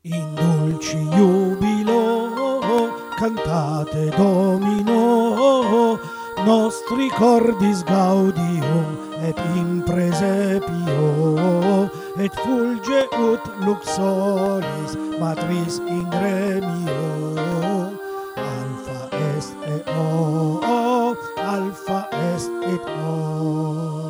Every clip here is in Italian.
In dolci giubilo cantate Domino, nostri cordis gaudium et in presepio, et fulge ut lux solis matris in gremio. Alpha est et O, alpha est et O.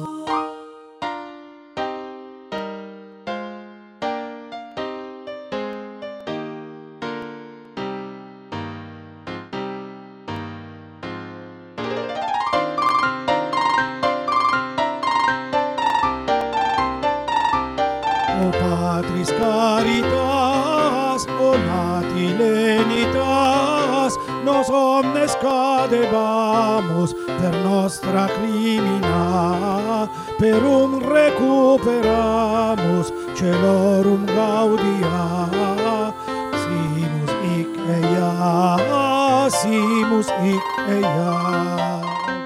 O Patris caritas, o nati lenitas, nos omnes cadebamus per nostra crimina, perum recuperamus celorum gaudia, simus hic eia, simus hic eia.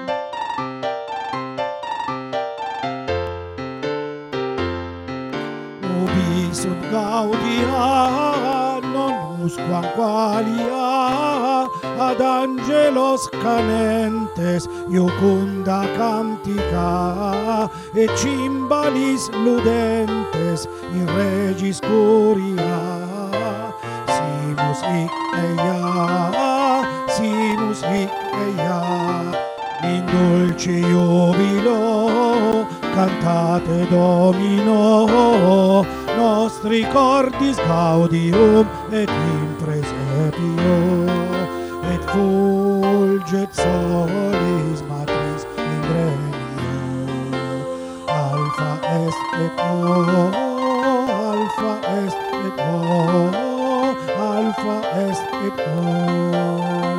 Ubi sunt gaudia, non usquam qualia, ad angelos canentes iucunda cantica, et cimbalis ludentes in regis curia. Simus hic eia, simus hic eia, in dulci jubilo cantate Domino, nostri cordis gaudium et in presepio, et fulget solis matris in gremio. Alpha est et O, alpha est et O, alpha est et O.